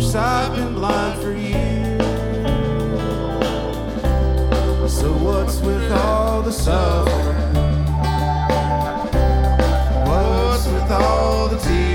course I've been blind for years. So what's with all the suffering? What's with all the tears?